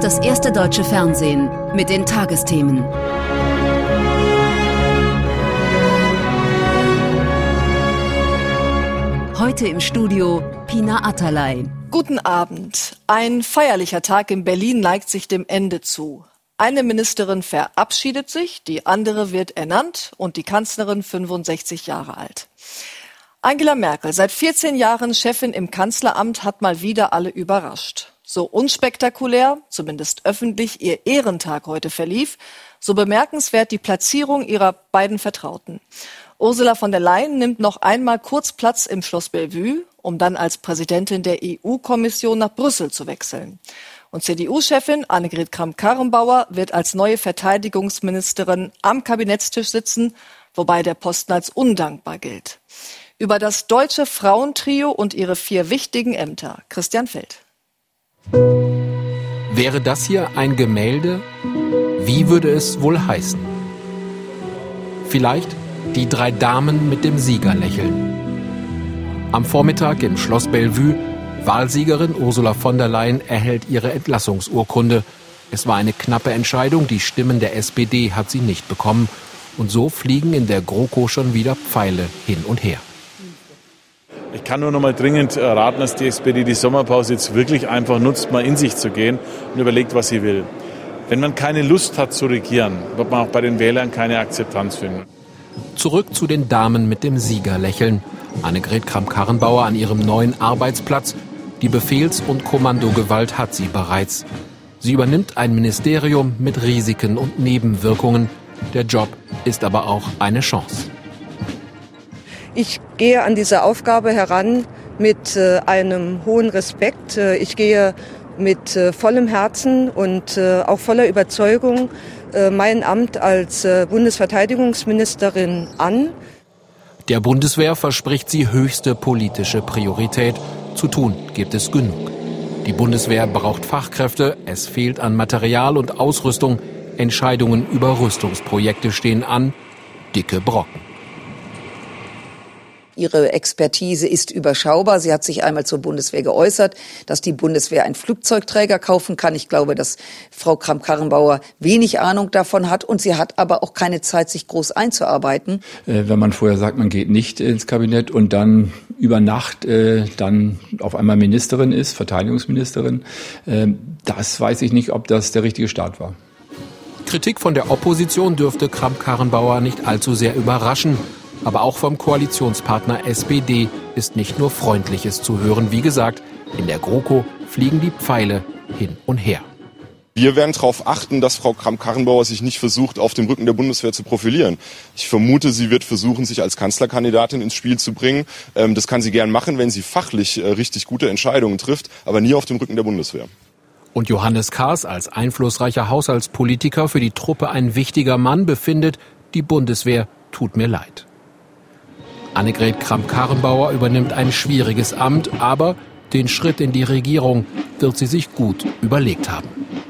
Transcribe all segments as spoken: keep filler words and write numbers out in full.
das erste deutsche Fernsehen mit den Tagesthemen. Heute im Studio Pina Atalay. Guten Abend. Ein feierlicher Tag in Berlin neigt sich dem Ende zu. Eine Ministerin verabschiedet sich, die andere wird ernannt und die Kanzlerin fünfundsechzig Jahre alt. Angela Merkel, seit vierzehn Jahren Chefin im Kanzleramt, hat mal wieder alle überrascht. So unspektakulär, zumindest öffentlich, ihr Ehrentag heute verlief, so bemerkenswert die Platzierung ihrer beiden Vertrauten. Ursula von der Leyen nimmt noch einmal kurz Platz im Schloss Bellevue, um dann als Präsidentin der E U-Kommission nach Brüssel zu wechseln. Und C D U-Chefin Annegret Kramp-Karrenbauer wird als neue Verteidigungsministerin am Kabinettstisch sitzen, wobei der Posten als undankbar gilt. Über das deutsche Frauentrio und ihre vier wichtigen Ämter. Christian Feld. Wäre das hier ein Gemälde? Wie würde es wohl heißen? Vielleicht die drei Damen mit dem Siegerlächeln. Am Vormittag im Schloss Bellevue, Wahlsiegerin Ursula von der Leyen erhält ihre Entlassungsurkunde. Es war eine knappe Entscheidung, die Stimmen der S P D hat sie nicht bekommen. Und so fliegen in der GroKo schon wieder Pfeile hin und her. Ich kann nur noch mal dringend raten, dass die S P D die Sommerpause jetzt wirklich einfach nutzt, mal in sich zu gehen und überlegt, was sie will. Wenn man keine Lust hat zu regieren, wird man auch bei den Wählern keine Akzeptanz finden. Zurück zu den Damen mit dem Siegerlächeln. Annegret Kramp-Karrenbauer an ihrem neuen Arbeitsplatz. Die Befehls- und Kommandogewalt hat sie bereits. Sie übernimmt ein Ministerium mit Risiken und Nebenwirkungen. Der Job ist aber auch eine Chance. Ich gehe an diese Aufgabe heran mit äh, einem hohen Respekt. Äh, ich gehe mit äh, vollem Herzen und äh, auch voller Überzeugung äh, mein Amt als äh, Bundesverteidigungsministerin an. Der Bundeswehr verspricht sie höchste politische Priorität. Zu tun gibt es genug. Die Bundeswehr braucht Fachkräfte, es fehlt an Material und Ausrüstung. Entscheidungen über Rüstungsprojekte stehen an. Dicke Brocken. Ihre Expertise ist überschaubar. Sie hat sich einmal zur Bundeswehr geäußert, dass die Bundeswehr einen Flugzeugträger kaufen kann. Ich glaube, dass Frau Kramp-Karrenbauer wenig Ahnung davon hat. Und sie hat aber auch keine Zeit, sich groß einzuarbeiten. Äh, wenn man vorher sagt, man geht nicht ins Kabinett und dann über Nacht äh, dann auf einmal Ministerin ist, Verteidigungsministerin, äh, das weiß ich nicht, ob das der richtige Start war. Kritik von der Opposition dürfte Kramp-Karrenbauer nicht allzu sehr überraschen. Aber auch vom Koalitionspartner S P D ist nicht nur Freundliches zu hören. Wie gesagt, in der GroKo fliegen die Pfeile hin und her. Wir werden darauf achten, dass Frau Kramp-Karrenbauer sich nicht versucht, auf dem Rücken der Bundeswehr zu profilieren. Ich vermute, sie wird versuchen, sich als Kanzlerkandidatin ins Spiel zu bringen. Das kann sie gern machen, wenn sie fachlich richtig gute Entscheidungen trifft, aber nie auf dem Rücken der Bundeswehr. Und Johannes Kahrs als einflussreicher Haushaltspolitiker für die Truppe ein wichtiger Mann befindet, die Bundeswehr tut mir leid. Annegret Kramp-Karrenbauer übernimmt ein schwieriges Amt, aber den Schritt in die Regierung wird sie sich gut überlegt haben.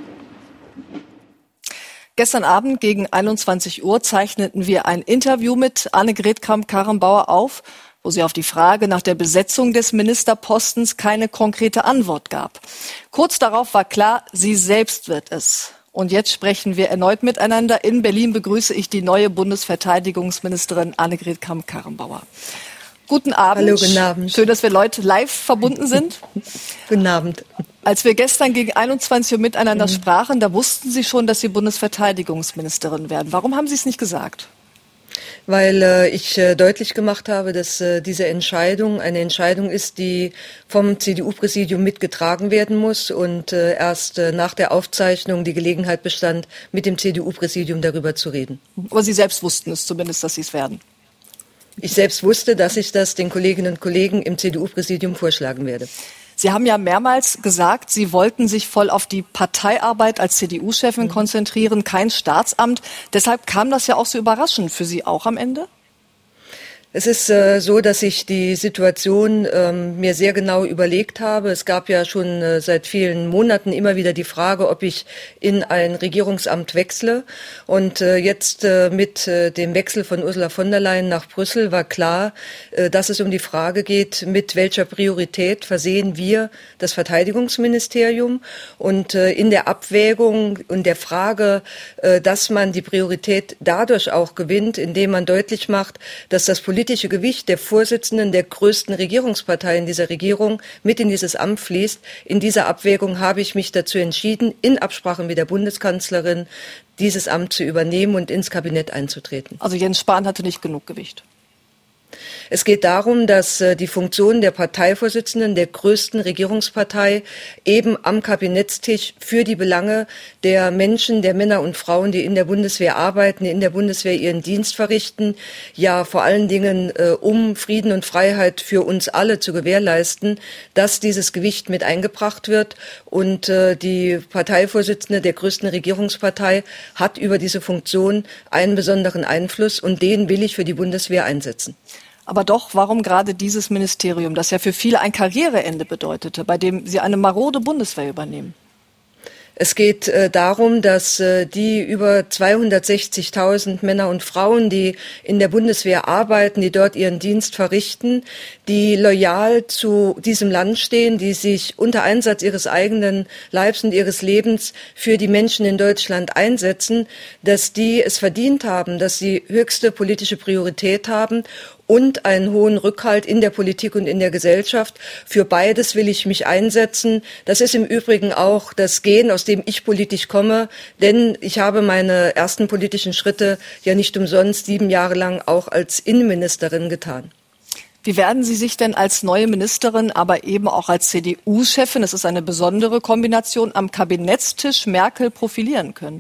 Gestern Abend gegen einundzwanzig Uhr zeichneten wir ein Interview mit Annegret Kramp-Karrenbauer auf, wo sie auf die Frage nach der Besetzung des Ministerpostens keine konkrete Antwort gab. Kurz darauf war klar, sie selbst wird es. Und jetzt sprechen wir erneut miteinander. In Berlin begrüße ich die neue Bundesverteidigungsministerin Annegret Kramp-Karrenbauer. Guten Abend. Hallo, guten Abend. Schön, dass wir Leute live verbunden sind. Guten Abend. Als wir gestern gegen einundzwanzig Uhr miteinander mhm. sprachen, da wussten Sie schon, dass Sie Bundesverteidigungsministerin werden. Warum haben Sie es nicht gesagt? Weil äh, ich äh, deutlich gemacht habe, dass äh, diese Entscheidung eine Entscheidung ist, die vom C D U-Präsidium mitgetragen werden muss und äh, erst äh, nach der Aufzeichnung die Gelegenheit bestand, mit dem C D U-Präsidium darüber zu reden. Aber Sie selbst wussten es zumindest, dass Sie es werden. Ich selbst wusste, dass ich das den Kolleginnen und Kollegen im C D U-Präsidium vorschlagen werde. Sie haben ja mehrmals gesagt, Sie wollten sich voll auf die Parteiarbeit als C D U-Chefin mhm. konzentrieren, kein Staatsamt. Deshalb kam das ja auch so überraschend für Sie auch am Ende? Es ist äh, so, dass ich die Situation ähm, mir sehr genau überlegt habe. Es gab ja schon äh, seit vielen Monaten immer wieder die Frage, ob ich in ein Regierungsamt wechsle. Und äh, jetzt äh, mit äh, dem Wechsel von Ursula von der Leyen nach Brüssel war klar, äh, dass es um die Frage geht, mit welcher Priorität versehen wir das Verteidigungsministerium. Und äh, in der Abwägung und der Frage, äh, dass man die Priorität dadurch auch gewinnt, indem man deutlich macht, dass das politische politische Gewicht der Vorsitzenden der größten Regierungspartei in dieser Regierung mit in dieses Amt fließt. In dieser Abwägung habe ich mich dazu entschieden, in Absprache mit der Bundeskanzlerin dieses Amt zu übernehmen und ins Kabinett einzutreten. Also Jens Spahn hatte nicht genug Gewicht. Es geht darum, dass äh, die Funktion der Parteivorsitzenden der größten Regierungspartei eben am Kabinettstisch für die Belange der Menschen, der Männer und Frauen, die in der Bundeswehr arbeiten, die in der Bundeswehr ihren Dienst verrichten, ja vor allen Dingen äh, um Frieden und Freiheit für uns alle zu gewährleisten, dass dieses Gewicht mit eingebracht wird. Und äh, die Parteivorsitzende der größten Regierungspartei hat über diese Funktion einen besonderen Einfluss und den will ich für die Bundeswehr einsetzen. Aber doch, warum gerade dieses Ministerium, das ja für viele ein Karriereende bedeutete, bei dem Sie eine marode Bundeswehr übernehmen? Es geht äh, darum, dass äh, die über zweihundertsechzigtausend Männer und Frauen, die in der Bundeswehr arbeiten, die dort ihren Dienst verrichten, die loyal zu diesem Land stehen, die sich unter Einsatz ihres eigenen Leibs und ihres Lebens für die Menschen in Deutschland einsetzen, dass die es verdient haben, dass sie höchste politische Priorität haben und einen hohen Rückhalt in der Politik und in der Gesellschaft. Für beides will ich mich einsetzen. Das ist im Übrigen auch das Gen, aus dem ich politisch komme, denn ich habe meine ersten politischen Schritte ja nicht umsonst sieben Jahre lang auch als Innenministerin getan. Wie werden Sie sich denn als neue Ministerin, aber eben auch als C D U-Chefin, das ist eine besondere Kombination, am Kabinettstisch Merkel profilieren können?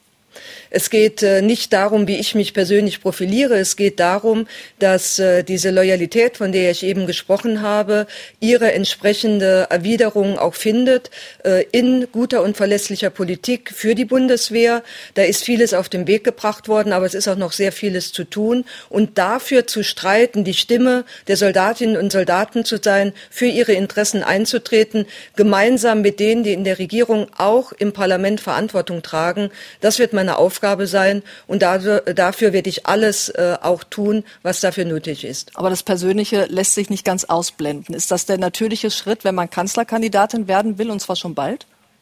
Es geht äh, nicht darum, wie ich mich persönlich profiliere. Es geht darum, dass äh, diese Loyalität, von der ich eben gesprochen habe, ihre entsprechende Erwiderung auch findet äh, in guter und verlässlicher Politik für die Bundeswehr. Da ist vieles auf den Weg gebracht worden, aber es ist auch noch sehr vieles zu tun. Und dafür zu streiten, die Stimme der Soldatinnen und Soldaten zu sein, für ihre Interessen einzutreten, gemeinsam mit denen, die in der Regierung auch im Parlament Verantwortung tragen, das wird meine Aufgabe sein und dafür, dafür werde ich alles äh, auch tun, was dafür nötig ist. Aber das Persönliche lässt sich nicht ganz ausblenden. Ist das der natürliche Schritt, wenn man Kanzlerkandidatin werden will, und zwar schon bald?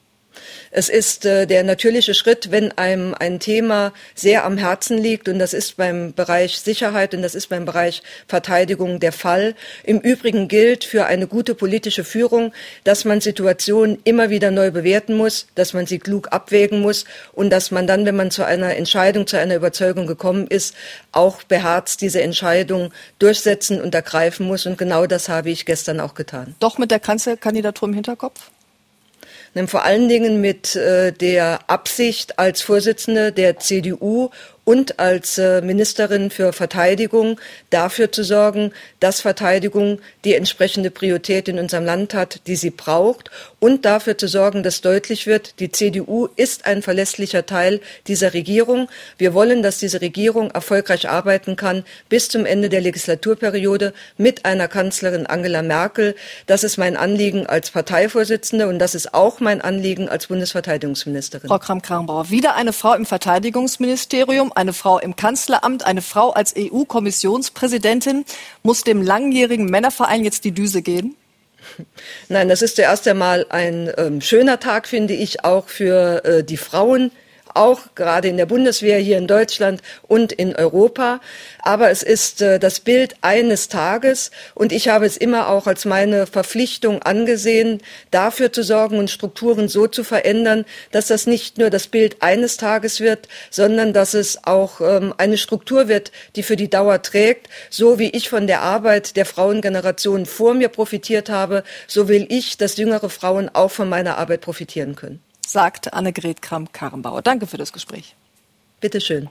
Es ist äh, der natürliche Schritt, wenn einem ein Thema sehr am Herzen liegt, und das ist beim Bereich Sicherheit und das ist beim Bereich Verteidigung der Fall. Im Übrigen gilt für eine gute politische Führung, dass man Situationen immer wieder neu bewerten muss, dass man sie klug abwägen muss und dass man dann, wenn man zu einer Entscheidung, zu einer Überzeugung gekommen ist, auch beherzt diese Entscheidung durchsetzen und ergreifen muss. Und genau das habe ich gestern auch getan. Doch mit der Kanzlerkandidatur im Hinterkopf? Vor allen Dingen mit äh, der Absicht, als Vorsitzende der C D U und als äh, Ministerin für Verteidigung dafür zu sorgen, dass Verteidigung die entsprechende Priorität in unserem Land hat, die sie braucht, und dafür zu sorgen, dass deutlich wird, die C D U ist ein verlässlicher Teil dieser Regierung. Wir wollen, dass diese Regierung erfolgreich arbeiten kann bis zum Ende der Legislaturperiode mit einer Kanzlerin Angela Merkel. Das ist mein Anliegen als Parteivorsitzende und das ist auch mein Anliegen als Bundesverteidigungsministerin. Frau Kramp-Karrenbauer, wieder eine Frau im Verteidigungsministerium, eine Frau im Kanzleramt, eine Frau als E U-Kommissionspräsidentin. Muss dem langjährigen Männerverein jetzt die Düse gehen? Nein, das ist zuerst einmal ein ähm, schöner Tag, finde ich, auch für äh, die Frauen, auch gerade in der Bundeswehr hier in Deutschland und in Europa. Aber es ist äh, das Bild eines Tages und ich habe es immer auch als meine Verpflichtung angesehen, dafür zu sorgen und Strukturen so zu verändern, dass das nicht nur das Bild eines Tages wird, sondern dass es auch ähm, eine Struktur wird, die für die Dauer trägt. So wie ich von der Arbeit der Frauengeneration vor mir profitiert habe, so will ich, dass jüngere Frauen auch von meiner Arbeit profitieren können. Sagt Annegret Kramp-Karrenbauer. Danke für das Gespräch. Bitte schön.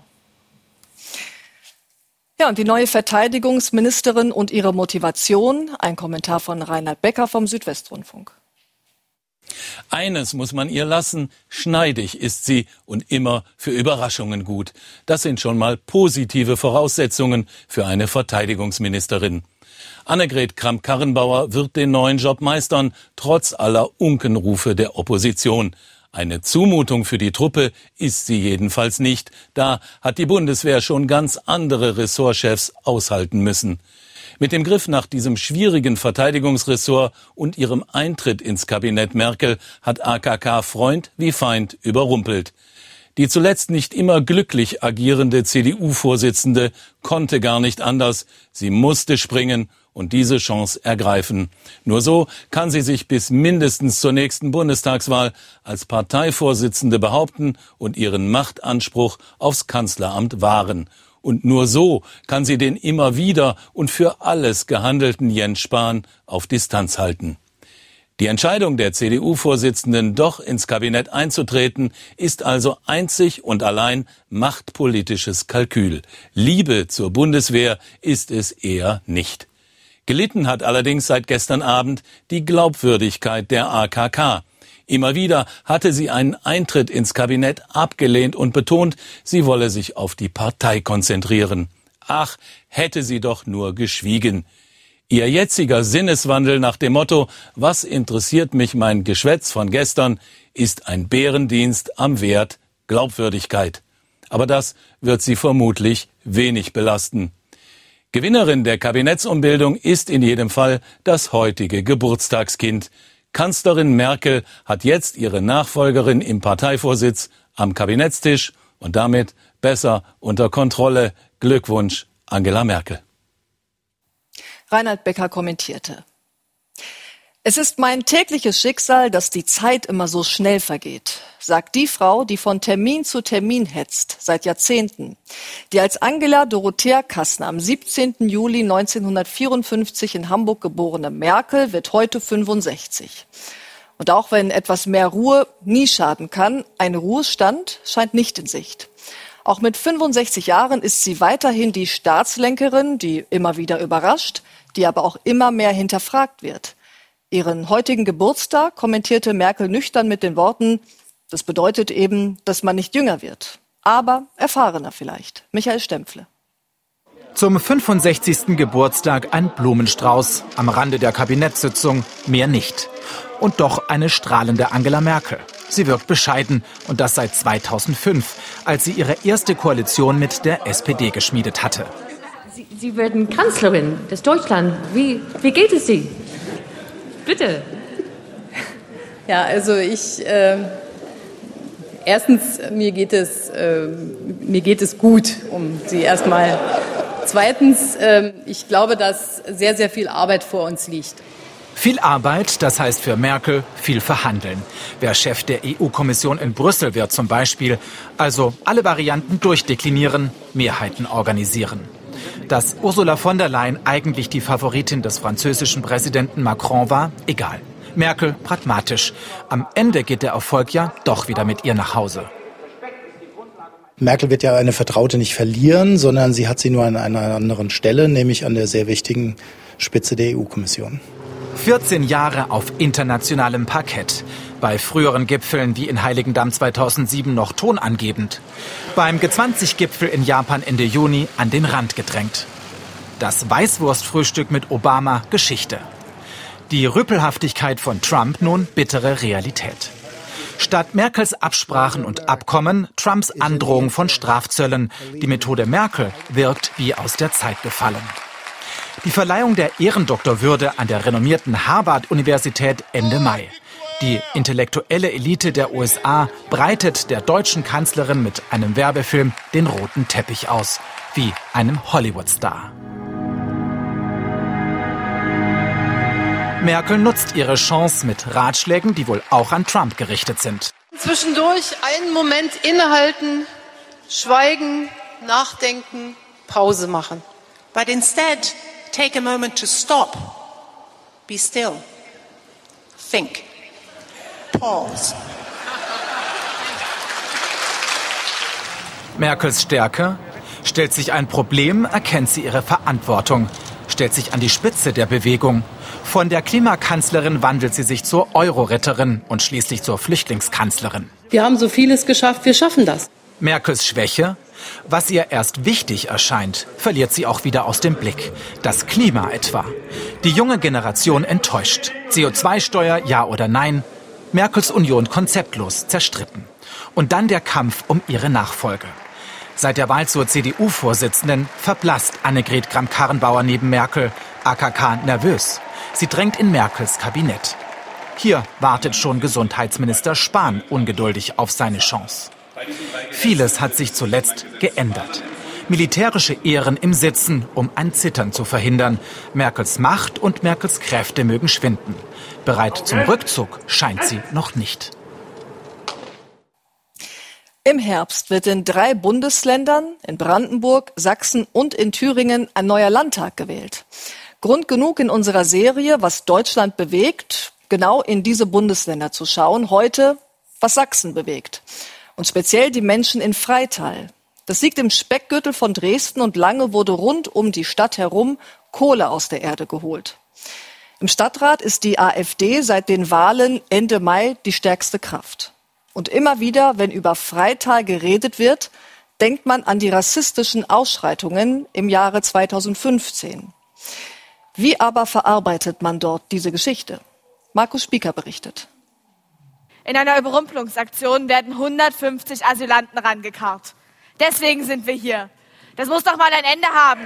Ja, und die neue Verteidigungsministerin und ihre Motivation. Ein Kommentar von Reinhard Becker vom Südwestrundfunk. Eines muss man ihr lassen, schneidig ist sie und immer für Überraschungen gut. Das sind schon mal positive Voraussetzungen für eine Verteidigungsministerin. Annegret Kramp-Karrenbauer wird den neuen Job meistern, trotz aller Unkenrufe der Opposition. Eine Zumutung für die Truppe ist sie jedenfalls nicht. Da hat die Bundeswehr schon ganz andere Ressortchefs aushalten müssen. Mit dem Griff nach diesem schwierigen Verteidigungsressort und ihrem Eintritt ins Kabinett Merkel hat A K K Freund wie Feind überrumpelt. Die zuletzt nicht immer glücklich agierende C D U-Vorsitzende konnte gar nicht anders. Sie musste springen und diese Chance ergreifen. Nur so kann sie sich bis mindestens zur nächsten Bundestagswahl als Parteivorsitzende behaupten und ihren Machtanspruch aufs Kanzleramt wahren. Und nur so kann sie den immer wieder und für alles gehandelten Jens Spahn auf Distanz halten. Die Entscheidung der C D U-Vorsitzenden, doch ins Kabinett einzutreten, ist also einzig und allein machtpolitisches Kalkül. Liebe zur Bundeswehr ist es eher nicht. Gelitten hat allerdings seit gestern Abend die Glaubwürdigkeit der A K K. Immer wieder hatte sie einen Eintritt ins Kabinett abgelehnt und betont, sie wolle sich auf die Partei konzentrieren. Ach, hätte sie doch nur geschwiegen. Ihr jetziger Sinneswandel nach dem Motto, was interessiert mich mein Geschwätz von gestern, ist ein Bärendienst am Wert Glaubwürdigkeit. Aber das wird sie vermutlich wenig belasten. Gewinnerin der Kabinettsumbildung ist in jedem Fall das heutige Geburtstagskind. Kanzlerin Merkel hat jetzt ihre Nachfolgerin im Parteivorsitz am Kabinettstisch und damit besser unter Kontrolle. Glückwunsch, Angela Merkel. Reinhard Becker kommentierte: Es ist mein tägliches Schicksal, dass die Zeit immer so schnell vergeht, sagt die Frau, die von Termin zu Termin hetzt, seit Jahrzehnten. Die als Angela Dorothea Kassner am siebzehnten Juli neunzehnhundertvierundfünfzig in Hamburg geborene Merkel wird heute fünfundsechzig. Und auch wenn etwas mehr Ruhe nie schaden kann, ein Ruhestand scheint nicht in Sicht. Auch mit fünfundsechzig Jahren ist sie weiterhin die Staatslenkerin, die immer wieder überrascht, die aber auch immer mehr hinterfragt wird. Ihren heutigen Geburtstag kommentierte Merkel nüchtern mit den Worten: Das bedeutet eben, dass man nicht jünger wird, aber erfahrener vielleicht. Michael Stempfle. Zum fünfundsechzigsten Geburtstag ein Blumenstrauß, am Rande der Kabinettssitzung mehr nicht. Und doch eine strahlende Angela Merkel. Sie wirkt bescheiden und das seit zweitausendfünf, als sie ihre erste Koalition mit der S P D geschmiedet hatte. Sie, sie werden Kanzlerin des Deutschland. Wie, wie geht es Ihnen? Bitte. Ja, also ich, äh, erstens, mir geht es, äh, mir geht es gut, um Sie erstmal. Zweitens, äh, ich glaube, dass sehr, sehr viel Arbeit vor uns liegt. Viel Arbeit, das heißt für Merkel viel verhandeln. Wer Chef der E U-Kommission in Brüssel wird zum Beispiel, also alle Varianten durchdeklinieren, Mehrheiten organisieren. Dass Ursula von der Leyen eigentlich die Favoritin des französischen Präsidenten Macron war, egal. Merkel pragmatisch. Am Ende geht der Erfolg ja doch wieder mit ihr nach Hause. Merkel wird ja eine Vertraute nicht verlieren, sondern sie hat sie nur an einer anderen Stelle, nämlich an der sehr wichtigen Spitze der E U-Kommission. vierzehn Jahre auf internationalem Parkett. Bei früheren Gipfeln wie in Heiligendamm zweitausendsieben noch tonangebend. Beim G zwanzig Gipfel in Japan Ende Juni an den Rand gedrängt. Das Weißwurstfrühstück mit Obama Geschichte. Die Rüpelhaftigkeit von Trump nun bittere Realität. Statt Merkels Absprachen und Abkommen, Trumps Androhung von Strafzöllen. Die Methode Merkel wirkt wie aus der Zeit gefallen. Die Verleihung der Ehrendoktorwürde an der renommierten Harvard-Universität Ende Mai. Die intellektuelle Elite der U S A breitet der deutschen Kanzlerin mit einem Werbefilm den roten Teppich aus, wie einem Hollywood-Star. Merkel nutzt ihre Chance mit Ratschlägen, die wohl auch an Trump gerichtet sind. Zwischendurch einen Moment innehalten, schweigen, nachdenken, Pause machen. But instead, take a moment to stop. Be still. Think. Pause. Merkels Stärke: Stellt sich ein Problem, erkennt sie ihre Verantwortung. stellt sich an die Spitze der Bewegung. Von der Klimakanzlerin wandelt sie sich zur Euro-Retterin und schließlich zur Flüchtlingskanzlerin. Wir haben so vieles geschafft, wir schaffen das. Merkels Schwäche? Was ihr erst wichtig erscheint, verliert sie auch wieder aus dem Blick. Das Klima etwa. Die junge Generation enttäuscht. C O zwei Steuer, ja oder nein? Merkels Union konzeptlos, zerstritten. Und dann der Kampf um ihre Nachfolge. Seit der Wahl zur C D U-Vorsitzenden verblasst Annegret Kramp-Karrenbauer neben Merkel. A K K nervös. Sie drängt in Merkels Kabinett. Hier wartet schon Gesundheitsminister Spahn ungeduldig auf seine Chance. Vieles hat sich zuletzt geändert. Militärische Ehren im Sitzen, um ein Zittern zu verhindern. Merkels Macht und Merkels Kräfte mögen schwinden. Bereit zum Rückzug scheint sie noch nicht. Im Herbst wird in drei Bundesländern, in Brandenburg, Sachsen und in Thüringen, ein neuer Landtag gewählt. Grund genug in unserer Serie, was Deutschland bewegt, genau in diese Bundesländer zu schauen. Heute, was Sachsen bewegt. Und speziell die Menschen in Freital. Das liegt im Speckgürtel von Dresden und lange wurde rund um die Stadt herum Kohle aus der Erde geholt. Im Stadtrat ist die AfD seit den Wahlen Ende Mai die stärkste Kraft. Und immer wieder, wenn über Freital geredet wird, denkt man an die rassistischen Ausschreitungen im Jahre zweitausendfünfzehn. Wie aber verarbeitet man dort diese Geschichte? Markus Spieker berichtet. In einer Überrumpelungsaktion werden hundertfünfzig Asylanten rangekarrt. Deswegen sind wir hier. Das muss doch mal ein Ende haben.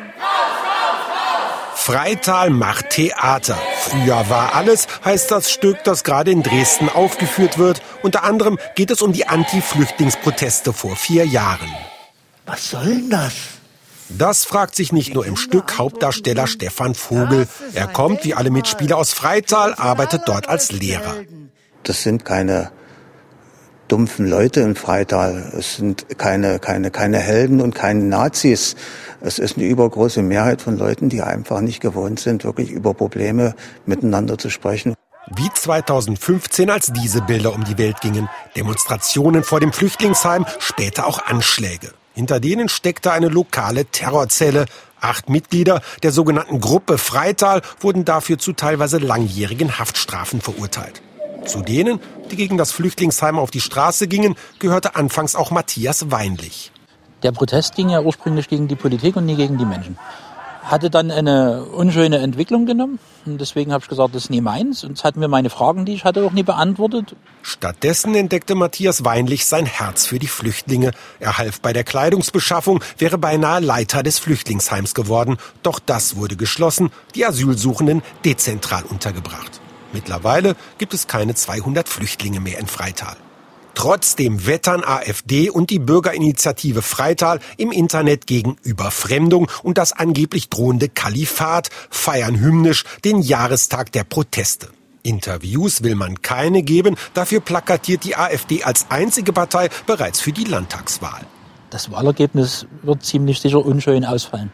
Freital macht Theater. Früher war alles, heißt das Stück, das gerade in Dresden aufgeführt wird. Unter anderem geht es um die Anti-Flüchtlingsproteste vor vier Jahren. Was soll denn das? Das fragt sich nicht nur im Stück Hauptdarsteller Stefan Vogel. Er kommt, wie alle Mitspieler, aus Freital, arbeitet dort als Lehrer. Das sind keine dumpfen Leute in Freital. Es sind keine, keine, keine Helden und keine Nazis. Es ist eine übergroße Mehrheit von Leuten, die einfach nicht gewohnt sind, wirklich über Probleme miteinander zu sprechen. Wie zweitausendfünfzehn, als diese Bilder um die Welt gingen. Demonstrationen vor dem Flüchtlingsheim, später auch Anschläge. Hinter denen steckte eine lokale Terrorzelle. Acht Mitglieder der sogenannten Gruppe Freital wurden dafür zu teilweise langjährigen Haftstrafen verurteilt. Zu denen, die gegen das Flüchtlingsheim auf die Straße gingen, gehörte anfangs auch Matthias Weinlich. Der Protest ging ja ursprünglich gegen die Politik und nie gegen die Menschen. Hatte dann eine unschöne Entwicklung genommen und deswegen habe ich gesagt, das ist nie meins. Und jetzt hatten wir meine Fragen, die ich hatte, auch nie beantwortet. Stattdessen entdeckte Matthias Weinlich sein Herz für die Flüchtlinge. Er half bei der Kleidungsbeschaffung, wäre beinahe Leiter des Flüchtlingsheims geworden. Doch das wurde geschlossen, die Asylsuchenden dezentral untergebracht. Mittlerweile gibt es keine zweihundert Flüchtlinge mehr in Freital. Trotzdem wettern AfD und die Bürgerinitiative Freital im Internet gegen Überfremdung und das angeblich drohende Kalifat, feiern hymnisch den Jahrestag der Proteste. Interviews will man keine geben, dafür plakatiert die AfD als einzige Partei bereits für die Landtagswahl. Das Wahlergebnis wird ziemlich sicher unschön ausfallen.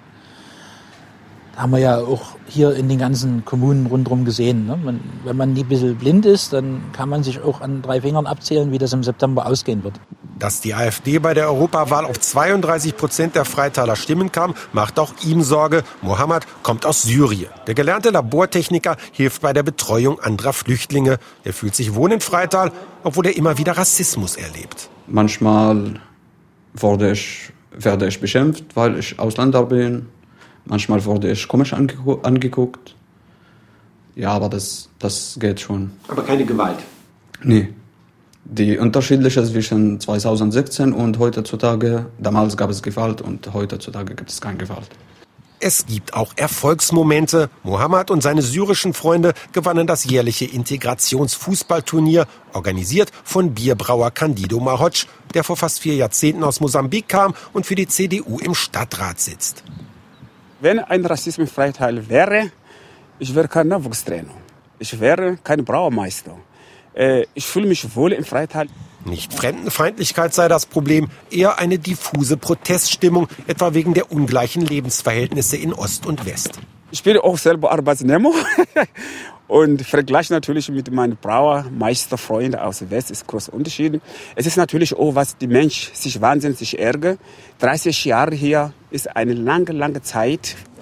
Das haben wir ja auch hier in den ganzen Kommunen rundherum gesehen. Ne? Man, wenn man ein bisschen blind ist, dann kann man sich auch an drei Fingern abzählen, wie das im September ausgehen wird. Dass die AfD bei der Europawahl auf zweiunddreißig Prozent der Freitaler Stimmen kam, macht auch ihm Sorge. Mohammed kommt aus Syrien. Der gelernte Labortechniker hilft bei der Betreuung anderer Flüchtlinge. Er fühlt sich wohl in Freital, obwohl er immer wieder Rassismus erlebt. Manchmal wurde ich, werde ich beschimpft, weil ich Ausländer bin. Manchmal wurde ich komisch angeguckt. Ja, aber das, das geht schon. Aber keine Gewalt? Nee. Die Unterschiedliche zwischen zweitausendsechzehn und heutzutage, damals gab es Gewalt und heutzutage gibt es keine Gewalt. Es gibt auch Erfolgsmomente. Mohammed und seine syrischen Freunde gewannen das jährliche Integrationsfußballturnier, organisiert von Bierbrauer Candido Mahotsch, der vor fast vier Jahrzehnten aus Mosambik kam und für die C D U im Stadtrat sitzt. Wenn ein Rassismus in Freital wäre, ich wäre kein Nachwuchstrainer. Ich wäre kein Brauermeister. Äh, ich fühle mich wohl im Freital. Nicht Fremdenfeindlichkeit sei das Problem, eher eine diffuse Proteststimmung, etwa wegen der ungleichen Lebensverhältnisse in Ost und West. Ich bin auch selber Arbeitnehmer und vergleiche natürlich mit meinen Brauermeisterfreunden aus West, ist groß Unterschied. Es ist natürlich auch, was die Mensch sich wahnsinnig ärgert. dreißig Jahre hier ist eine lange, lange Zeit.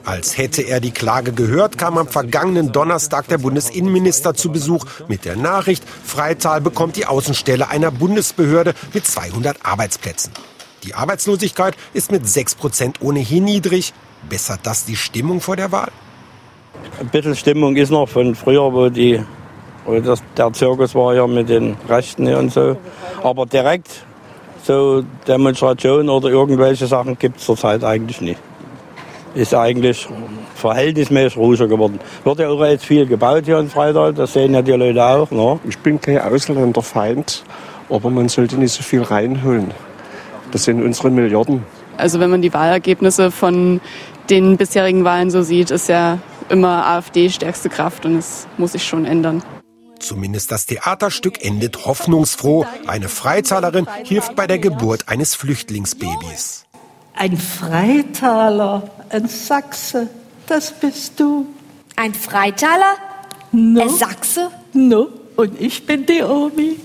Als hätte er die Klage gehört, kam am vergangenen Donnerstag der Bundesinnenminister zu Besuch mit der Nachricht, Freital bekommt die Außenstelle einer Bundesbehörde mit zweihundert Arbeitsplätzen. Die Arbeitslosigkeit ist mit sechs Prozent ohnehin niedrig. Bessert das die Stimmung vor der Wahl? Ein bisschen Stimmung ist noch von früher, wo, die, wo das, der Zirkus war ja mit den Rechten und so. Aber direkt so Demonstrationen oder irgendwelche Sachen gibt es zurzeit eigentlich nicht. Ist eigentlich verhältnismäßig ruhiger geworden. Wird ja auch jetzt viel gebaut hier in Freital, das sehen ja die Leute auch. Ne? Ich bin kein Ausländerfeind, aber man sollte nicht so viel reinholen. Das sind unsere Milliarden. Also wenn man die Wahlergebnisse von den bisherigen Wahlen so sieht, ist ja immer AfD stärkste Kraft und es muss sich schon ändern. Zumindest das Theaterstück endet hoffnungsfroh. Eine Freitalerin hilft bei der Geburt eines Flüchtlingsbabys. Ein Freitaler, ein Sachse, das bist du. Ein Freitaler? No. Ein Sachse? No, und ich bin die Omi.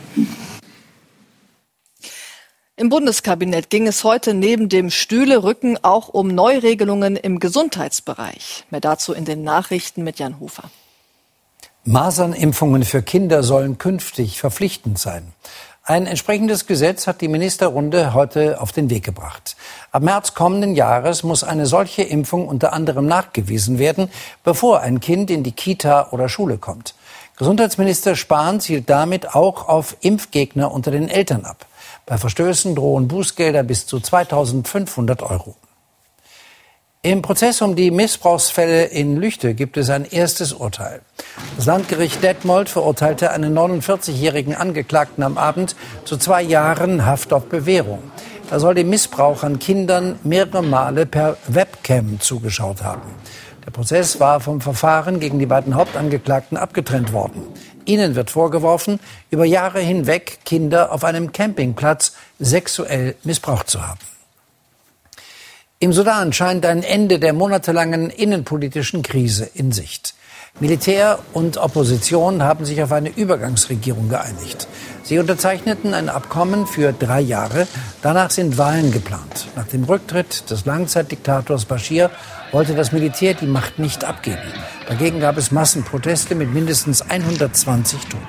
Im Bundeskabinett ging es heute neben dem Stühlerücken auch um Neuregelungen im Gesundheitsbereich. Mehr dazu in den Nachrichten mit Jan Hofer. Masernimpfungen für Kinder sollen künftig verpflichtend sein. Ein entsprechendes Gesetz hat die Ministerrunde heute auf den Weg gebracht. Ab März kommenden Jahres muss eine solche Impfung unter anderem nachgewiesen werden, bevor ein Kind in die Kita oder Schule kommt. Gesundheitsminister Spahn zielt damit auch auf Impfgegner unter den Eltern ab. Bei Verstößen drohen Bußgelder bis zu zweitausendfünfhundert Euro. Im Prozess um die Missbrauchsfälle in Lüchte gibt es ein erstes Urteil. Das Landgericht Detmold verurteilte einen neunundvierzigjährigen Angeklagten am Abend zu zwei Jahren Haft auf Bewährung. Er soll dem Missbrauch an Kindern mehrere Male per Webcam zugeschaut haben. Der Prozess war vom Verfahren gegen die beiden Hauptangeklagten abgetrennt worden. Ihnen wird vorgeworfen, über Jahre hinweg Kinder auf einem Campingplatz sexuell missbraucht zu haben. Im Sudan scheint ein Ende der monatelangen innenpolitischen Krise in Sicht. Militär und Opposition haben sich auf eine Übergangsregierung geeinigt. Sie unterzeichneten ein Abkommen für drei Jahre. Danach sind Wahlen geplant. Nach dem Rücktritt des Langzeitdiktators Bashir wollte das Militär die Macht nicht abgeben. Dagegen gab es Massenproteste mit mindestens hundertzwanzig Toten.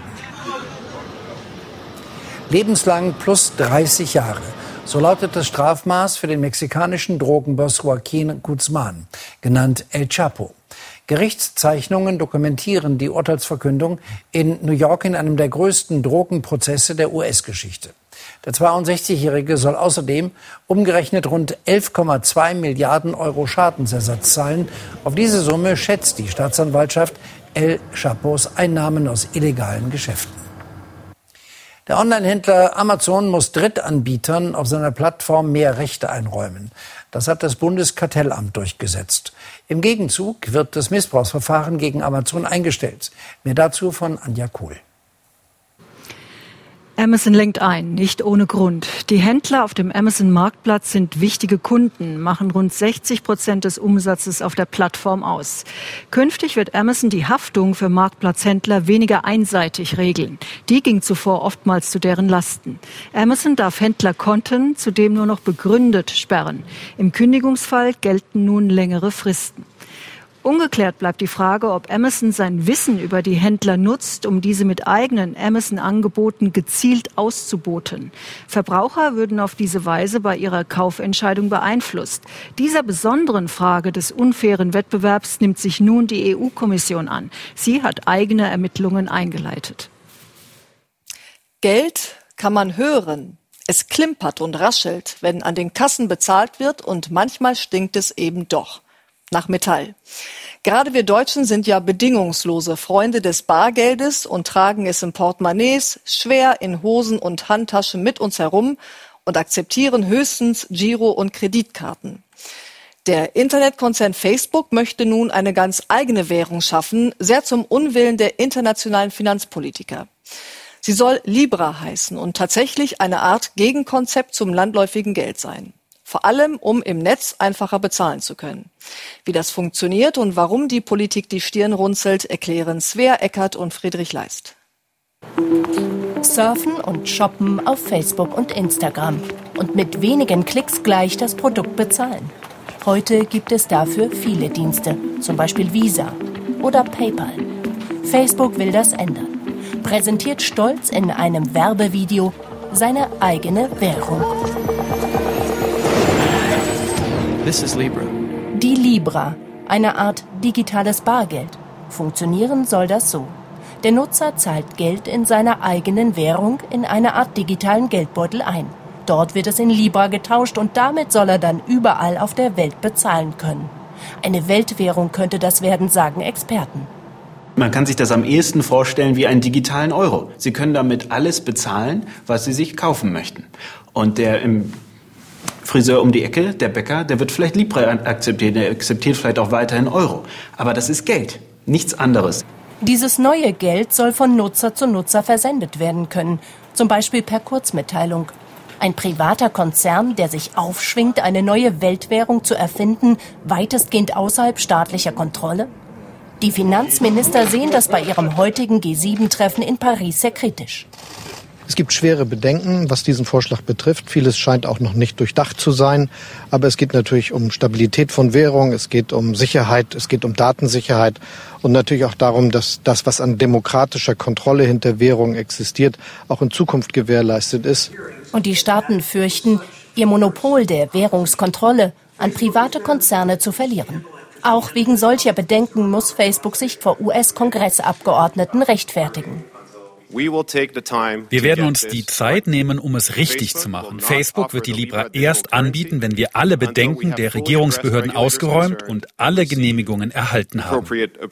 Lebenslang plus dreißig Jahre. So lautet das Strafmaß für den mexikanischen Drogenboss Joaquín Guzmán, genannt El Chapo. Gerichtszeichnungen dokumentieren die Urteilsverkündung in New York in einem der größten Drogenprozesse der U S-Geschichte. Der zweiundsechzigjährige soll außerdem umgerechnet rund elf Komma zwei Milliarden Euro Schadensersatz zahlen. Auf diese Summe schätzt die Staatsanwaltschaft El Chapos Einnahmen aus illegalen Geschäften. Der Online-Händler Amazon muss Drittanbietern auf seiner Plattform mehr Rechte einräumen. Das hat das Bundeskartellamt durchgesetzt. Im Gegenzug wird das Missbrauchsverfahren gegen Amazon eingestellt. Mehr dazu von Anja Kohl. Amazon lenkt ein, nicht ohne Grund. Die Händler auf dem Amazon-Marktplatz sind wichtige Kunden, machen rund sechzig Prozent des Umsatzes auf der Plattform aus. Künftig wird Amazon die Haftung für Marktplatzhändler weniger einseitig regeln. Die ging zuvor oftmals zu deren Lasten. Amazon darf Händlerkonten zudem nur noch begründet sperren. Im Kündigungsfall gelten nun längere Fristen. Ungeklärt bleibt die Frage, ob Amazon sein Wissen über die Händler nutzt, um diese mit eigenen Amazon-Angeboten gezielt auszuboten. Verbraucher würden auf diese Weise bei ihrer Kaufentscheidung beeinflusst. Dieser besonderen Frage des unfairen Wettbewerbs nimmt sich nun die E U-Kommission an. Sie hat eigene Ermittlungen eingeleitet. Geld kann man hören. Es klimpert und raschelt, wenn an den Kassen bezahlt wird, und manchmal stinkt es eben doch nach Metall. Gerade wir Deutschen sind ja bedingungslose Freunde des Bargeldes und tragen es in Portemonnaies, schwer in Hosen und Handtaschen mit uns herum und akzeptieren höchstens Giro- und Kreditkarten. Der Internetkonzern Facebook möchte nun eine ganz eigene Währung schaffen, sehr zum Unwillen der internationalen Finanzpolitiker. Sie soll Libra heißen und tatsächlich eine Art Gegenkonzept zum landläufigen Geld sein. Vor allem, um im Netz einfacher bezahlen zu können. Wie das funktioniert und warum die Politik die Stirn runzelt, erklären Svea Eckert und Friedrich Leist. Surfen und shoppen auf Facebook und Instagram und mit wenigen Klicks gleich das Produkt bezahlen. Heute gibt es dafür viele Dienste, zum Beispiel Visa oder PayPal. Facebook will das ändern, präsentiert stolz in einem Werbevideo seine eigene Währung. This is Libra. Die Libra, eine Art digitales Bargeld. Funktionieren soll das so. Der Nutzer zahlt Geld in seiner eigenen Währung in eine Art digitalen Geldbeutel ein. Dort wird es in Libra getauscht und damit soll er dann überall auf der Welt bezahlen können. Eine Weltwährung könnte das werden, sagen Experten. Man kann sich das am ehesten vorstellen wie einen digitalen Euro. Sie können damit alles bezahlen, was Sie sich kaufen möchten. Und der im Friseur um die Ecke, der Bäcker, der wird vielleicht Libra akzeptieren, der akzeptiert vielleicht auch weiterhin Euro. Aber das ist Geld, nichts anderes. Dieses neue Geld soll von Nutzer zu Nutzer versendet werden können, zum Beispiel per Kurzmitteilung. Ein privater Konzern, der sich aufschwingt, eine neue Weltwährung zu erfinden, weitestgehend außerhalb staatlicher Kontrolle? Die Finanzminister sehen das bei ihrem heutigen G sieben Treffen in Paris sehr kritisch. Es gibt schwere Bedenken, was diesen Vorschlag betrifft. Vieles scheint auch noch nicht durchdacht zu sein. Aber es geht natürlich um Stabilität von Währung, es geht um Sicherheit, es geht um Datensicherheit und natürlich auch darum, dass das, was an demokratischer Kontrolle hinter Währung existiert, auch in Zukunft gewährleistet ist. Und die Staaten fürchten, ihr Monopol der Währungskontrolle an private Konzerne zu verlieren. Auch wegen solcher Bedenken muss Facebook sich vor U S-Kongressabgeordneten rechtfertigen. Wir werden uns die Zeit nehmen, um es richtig zu machen. Facebook wird die Libra erst anbieten, wenn wir alle Bedenken der Regierungsbehörden ausgeräumt und alle Genehmigungen erhalten haben.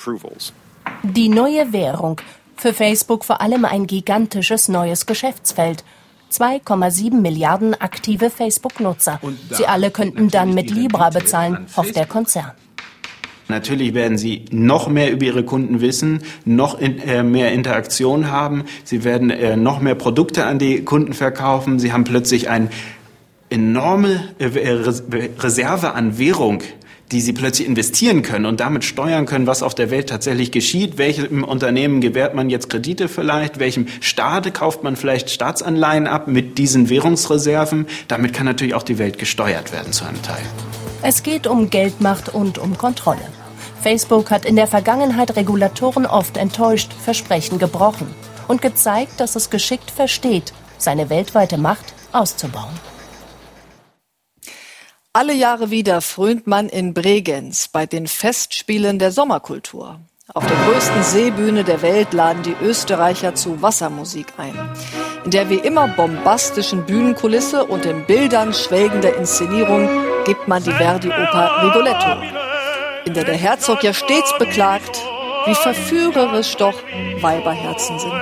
Die neue Währung, für Facebook vor allem ein gigantisches neues Geschäftsfeld. zwei Komma sieben Milliarden aktive Facebook-Nutzer. Sie alle könnten dann mit Libra bezahlen, hofft der Konzern. Natürlich werden Sie noch mehr über Ihre Kunden wissen, noch in, äh, mehr Interaktion haben. Sie werden äh, noch mehr Produkte an die Kunden verkaufen. Sie haben plötzlich eine enorme äh, Reserve an Währung, die Sie plötzlich investieren können und damit steuern können, was auf der Welt tatsächlich geschieht. Welchem Unternehmen gewährt man jetzt Kredite vielleicht? Welchem Staat kauft man vielleicht Staatsanleihen ab mit diesen Währungsreserven? Damit kann natürlich auch die Welt gesteuert werden zu einem Teil. Es geht um Geldmacht und um Kontrolle. Facebook hat in der Vergangenheit Regulatoren oft enttäuscht, Versprechen gebrochen und gezeigt, dass es geschickt versteht, seine weltweite Macht auszubauen. Alle Jahre wieder frönt man in Bregenz bei den Festspielen der Sommerkultur. Auf der größten Seebühne der Welt laden die Österreicher zu Wassermusik ein. In der wie immer bombastischen Bühnenkulisse und in Bildern schwelgender Inszenierung gibt man die Verdi-Oper Rigoletto, in der der Herzog ja stets beklagt, wie verführerisch doch Weiberherzen sind.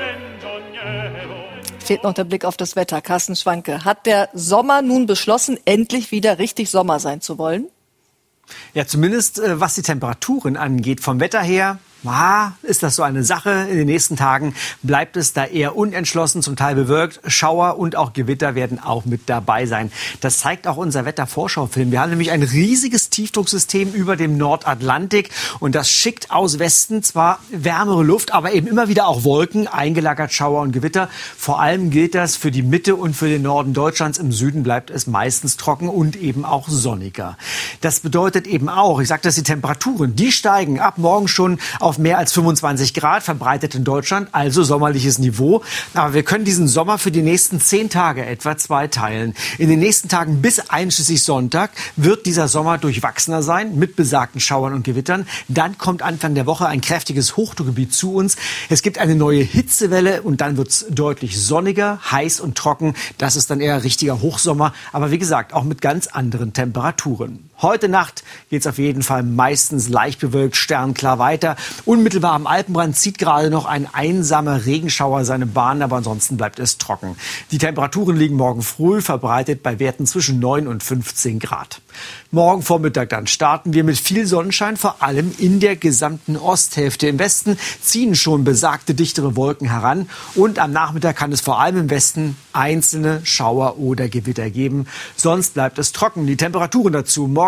Fehlt noch der Blick auf das Wetter. Carsten Schwanke, hat der Sommer nun beschlossen, endlich wieder richtig Sommer sein zu wollen? Ja, zumindest äh, was die Temperaturen angeht. Vom Wetter her ah, ist das so eine Sache. In den nächsten Tagen bleibt es da eher unentschlossen, zum Teil bewölkt. Schauer und auch Gewitter werden auch mit dabei sein. Das zeigt auch unser Wettervorschaufilm. Wir haben nämlich ein riesiges Tiefdrucksystem über dem Nordatlantik und das schickt aus Westen zwar wärmere Luft, aber eben immer wieder auch Wolken, eingelagert Schauer und Gewitter. Vor allem gilt das für die Mitte und für den Norden Deutschlands. Im Süden bleibt es meistens trocken und eben auch sonniger. Das bedeutet eben auch, ich sagte, dass die Temperaturen, die steigen ab morgen schon auf mehr als fünfundzwanzig Grad, verbreitet in Deutschland, also sommerliches Niveau. Aber wir können diesen Sommer für die nächsten zehn Tage etwa zwei teilen. In den nächsten Tagen bis einschließlich Sonntag wird dieser Sommer durchwachsener sein, mit besagten Schauern und Gewittern. Dann kommt Anfang der Woche ein kräftiges Hochdruckgebiet zu uns. Es gibt eine neue Hitzewelle und dann wird es deutlich sonniger, heiß und trocken. Das ist dann eher richtiger Hochsommer, aber wie gesagt, auch mit ganz anderen Temperaturen. Heute Nacht geht es auf jeden Fall meistens leicht bewölkt, sternklar weiter. Unmittelbar am Alpenrand zieht gerade noch ein einsamer Regenschauer seine Bahn, aber ansonsten bleibt es trocken. Die Temperaturen liegen morgen früh verbreitet bei Werten zwischen neun und fünfzehn Grad. Morgen Vormittag dann starten wir mit viel Sonnenschein, vor allem in der gesamten Osthälfte. Im Westen ziehen schon besagte dichtere Wolken heran und am Nachmittag kann es vor allem im Westen einzelne Schauer oder Gewitter geben. Sonst bleibt es trocken. Die Temperaturen dazu morgen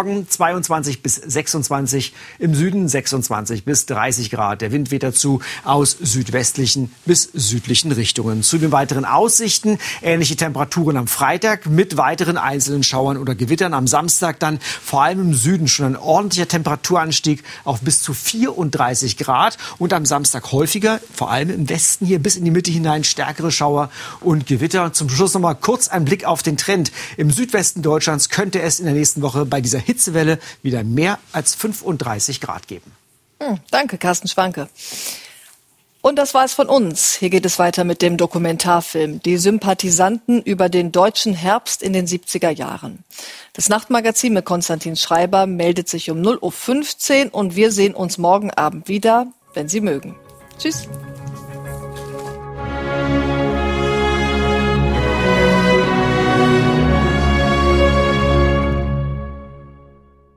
morgen zweiundzwanzig bis sechsundzwanzig, im Süden sechsundzwanzig bis dreißig Grad. Der Wind weht dazu aus südwestlichen bis südlichen Richtungen. Zu den weiteren Aussichten ähnliche Temperaturen am Freitag mit weiteren einzelnen Schauern oder Gewittern. Am Samstag dann vor allem im Süden schon ein ordentlicher Temperaturanstieg auf bis zu vierunddreißig Grad. Und am Samstag häufiger, vor allem im Westen hier bis in die Mitte hinein, stärkere Schauer und Gewitter. Und zum Schluss noch mal kurz ein Blick auf den Trend. Im Südwesten Deutschlands könnte es in der nächsten Woche bei dieser Hitzewelle wieder mehr als fünfunddreißig Grad geben. Hm, danke, Carsten Schwanke. Und das war es von uns. Hier geht es weiter mit dem Dokumentarfilm Die Sympathisanten über den deutschen Herbst in den siebziger Jahren. Das Nachtmagazin mit Konstantin Schreiber meldet sich um null Uhr fünfzehn und wir sehen uns morgen Abend wieder, wenn Sie mögen. Tschüss.